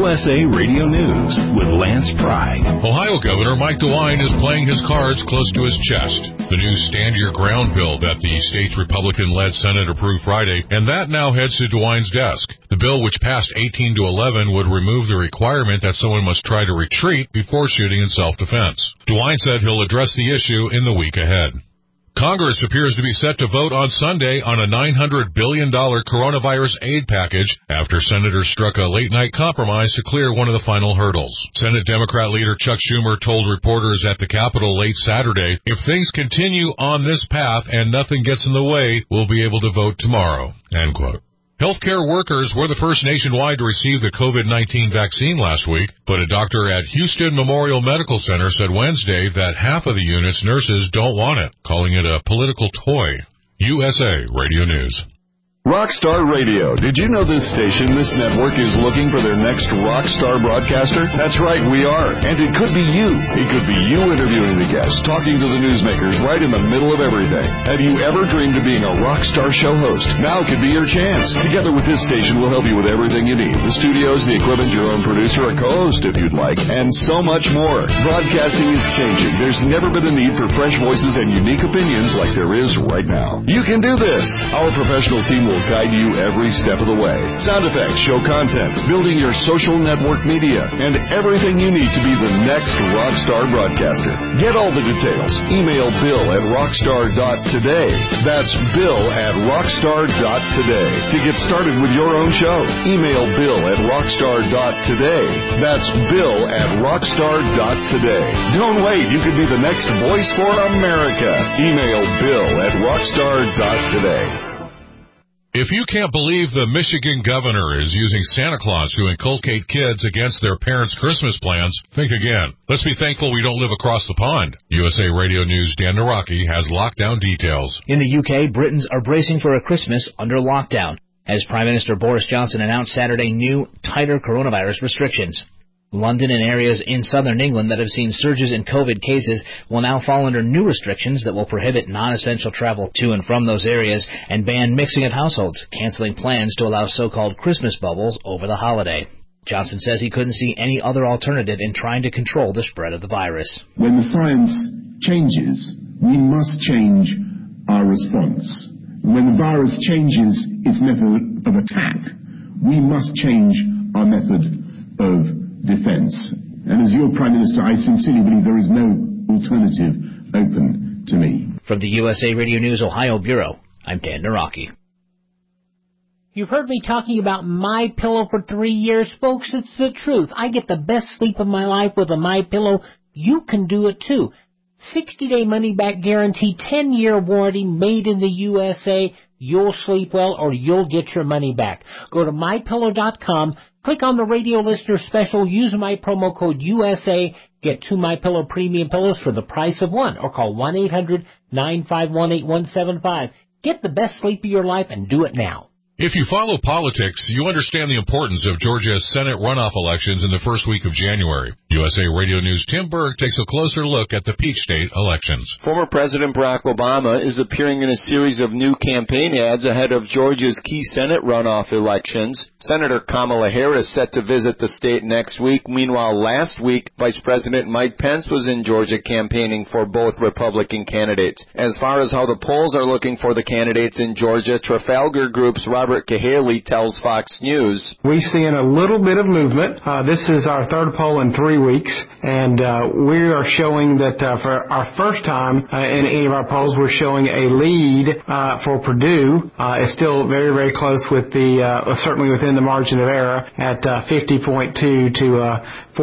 USA Radio News with Lance Pry. Ohio Governor Mike DeWine is playing his cards close to his chest. The new Stand Your Ground bill that the state's Republican-led Senate approved Friday, and that now heads to DeWine's desk. The bill, which passed 18 to 11, would remove the requirement that someone must try to retreat before shooting in self-defense. DeWine said he'll address the issue in the week ahead. Congress appears to be set to vote on Sunday on a $900 billion coronavirus aid package after senators struck a late-night compromise to clear one of the final hurdles. Senate Democrat leader Chuck Schumer told reporters at the Capitol late Saturday, if things continue on this path and nothing gets in the way, we'll be able to vote tomorrow, end quote. Healthcare workers were the first nationwide to receive the COVID-19 vaccine last week, but a doctor at Houston Memorial Medical Center said Wednesday that half of the unit's nurses don't want it, calling it a political toy. USA Radio News. Rockstar Radio. Did you know this station, this network, is looking for their next rockstar broadcaster? That's right, we are. And it could be you. It could be you interviewing the guests, talking to the newsmakers right in the middle of everything. Have you ever dreamed of being a rockstar show host? Now could be your chance. Together with this station, we'll help you with everything you need. The studios, the equipment, your own producer, a co-host if you'd like, and so much more. Broadcasting is changing. There's never been a need for fresh voices and unique opinions like there is right now. You can do this. Our professional team will guide you every step of the way. Sound effects, show content, building your social network media, and everything you need to be the next rockstar broadcaster. Get all the details. Email bill@rockstar.today. That's bill@rockstar.today. To get started with your own show, email bill@rockstar.today. That's bill@rockstar.today. Don't wait. You could be the next voice for America. Email bill@rockstar.today. If you can't believe the Michigan governor is using Santa Claus to inculcate kids against their parents' Christmas plans, think again. Let's be thankful we don't live across the pond. USA Radio News' Dan Naraki has lockdown details. In the UK, Britons are bracing for a Christmas under lockdown, as Prime Minister Boris Johnson announced Saturday new, tighter coronavirus restrictions. London and areas in southern England that have seen surges in COVID cases will now fall under new restrictions that will prohibit non-essential travel to and from those areas and ban mixing of households, canceling plans to allow so-called Christmas bubbles over the holiday. Johnson says he couldn't see any other alternative in trying to control the spread of the virus. When the science changes, we must change our response. When the virus changes its method of attack, we must change our method of defense. And as your Prime Minister, I sincerely believe there is no alternative open to me. From the USA Radio News Ohio Bureau, I'm Dan Naraki. You've heard me talking about MyPillow for 3 years, folks. It's the truth. I get the best sleep of my life with a MyPillow. You can do it too. 60-day money-back guarantee, 10-year warranty, made in the USA. You'll sleep well or you'll get your money back. Go to MyPillow.com, click on the radio listener special, use my promo code USA, get 2 MyPillow premium pillows for the price of one, or call 1-800-951-8175. Get the best sleep of your life and do it now. If you follow politics, you understand the importance of Georgia's Senate runoff elections in the first week of January. USA Radio News' Tim Berg takes a closer look at the Peach State elections. Former President Barack Obama is appearing in a series of new campaign ads ahead of Georgia's key Senate runoff elections. Senator Kamala Harris set to visit the state next week. Meanwhile, last week, Vice President Mike Pence was in Georgia campaigning for both Republican candidates. As far as how the polls are looking for the candidates in Georgia, Trafalgar Group's Robert Cahaley tells Fox News. We're seeing a little bit of movement. This is our third poll in 3 weeks, and we are showing that for our first time in any of our polls, we're showing a lead for Purdue. It's still very, very close with certainly within the margin of error at 50.2 to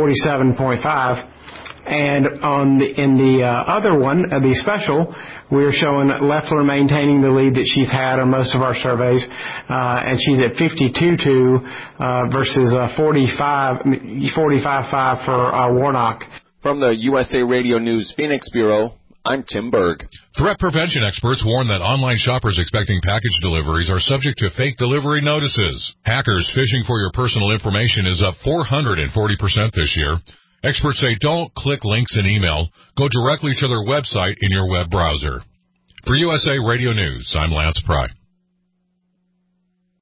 47.5. And in the other one, the special, we're showing Loeffler maintaining the lead that she's had on most of our surveys, and she's at 52.2 versus 45.5 for Warnock. From the USA Radio News Phoenix Bureau, I'm Tim Berg. Threat prevention experts warn that online shoppers expecting package deliveries are subject to fake delivery notices. Hackers phishing for your personal information is up 440% this year. Experts say don't click links in email. Go directly to their website in your web browser. For USA Radio News, I'm Lance Pry.